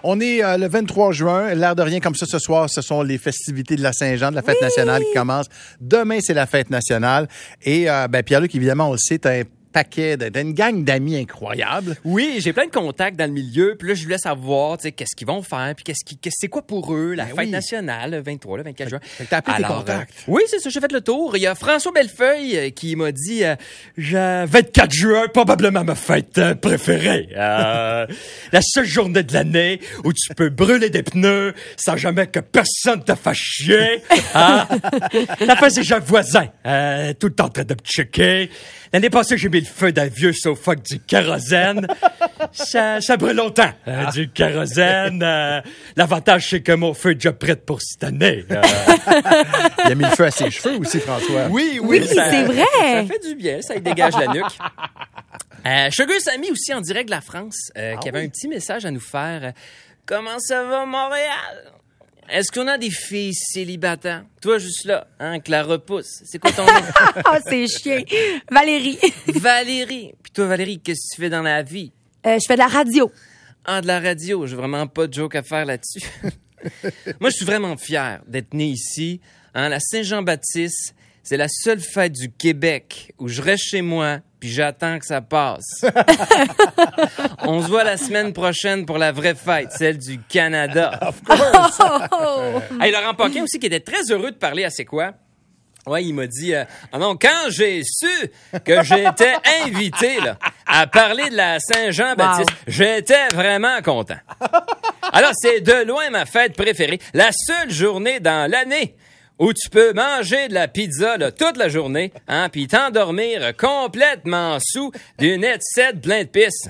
On est le 23 juin. L'air de rien comme ça ce soir, ce sont les festivités de la Saint-Jean, de la fête nationale qui commence. Demain, c'est la fête nationale. Et Pierre-Luc, évidemment, on le sait, t'as un paquet, t'as une gang d'amis incroyables. Oui, j'ai plein de contacts dans le milieu. Puis là, je voulais savoir, tu sais, qu'est-ce qu'ils vont faire, puis c'est quoi pour eux, la fête nationale, le 23, le 24 juin. T'as appelé tes contacts. Oui, c'est ça, j'ai fait le tour. Il y a François Bellefeuille qui m'a dit, 24 juin, probablement ma fête préférée. La seule journée de l'année où tu peux brûler des pneus sans jamais que personne te fasse chier. La fête, c'est Jacques Voisin, tout le temps en train de me checker. L'année passée, j'ai mis le feu d'un vieux sofa avec du kérosène. Ça brûle longtemps, du kérosène. L'avantage, c'est que mon feu est déjà prêt pour cette année. Il a mis le feu à ses cheveux aussi, François. Oui, c'est vrai. Ça fait du bien, ça y dégage la nuque. Sugar Sammy aussi en direct de la France, qui avait un petit message à nous faire. Comment ça va, Montréal? Est-ce qu'on a des filles célibataires? Toi, juste là, que la repousse. C'est quoi ton nom? Oh, c'est chien. Valérie. Valérie. Puis toi, Valérie, qu'est-ce que tu fais dans la vie? Je fais de la radio. De la radio. J'ai vraiment pas de joke à faire là-dessus. Moi, je suis vraiment fier d'être né ici. La Saint-Jean-Baptiste, c'est la seule fête du Québec où je reste chez moi puis j'attends que ça passe. On se voit la semaine prochaine pour la vraie fête, celle du Canada. Of course! Hey, Laurent Paquin aussi, qui était très heureux de parler à C'est quoi? Ouais, il m'a dit, non, quand j'ai su que j'étais invité là, à parler de la Saint-Jean-Baptiste, j'étais vraiment content. Alors, c'est de loin ma fête préférée, la seule journée dans l'année où tu peux manger de la pizza là, toute la journée, puis t'endormir complètement sous d'une headset plein de pisse.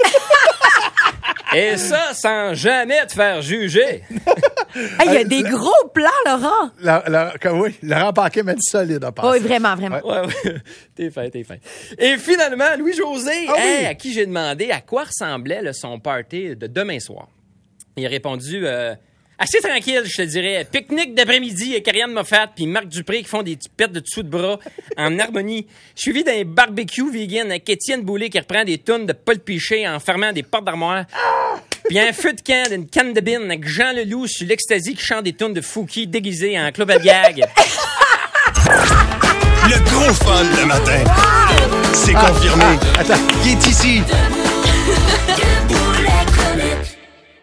Et ça, sans jamais te faire juger. Il y a des gros plans, Laurent. Laurent Paquin m'a dit solide à passer. Oui, vraiment. Ouais. T'es fin. Et finalement, Louis-José, à qui j'ai demandé à quoi ressemblait son party de demain soir. Il a répondu... assez tranquille, je te dirais. Pique-nique d'après-midi avec Ariane Moffat puis Marc Dupré qui font des petites pètes de dessous de bras en harmonie. Suivi d'un barbecue vegan avec Étienne Boulay qui reprend des tonnes de Paul Piché en fermant des portes d'armoire. Puis un feu de camp d'une canne de bine avec Jean Leloup sur l'Ecstasy qui chante des tonnes de Fouki déguisé en Club à gag. Le gros fun le matin. C'est confirmé. Attends. Il est ici.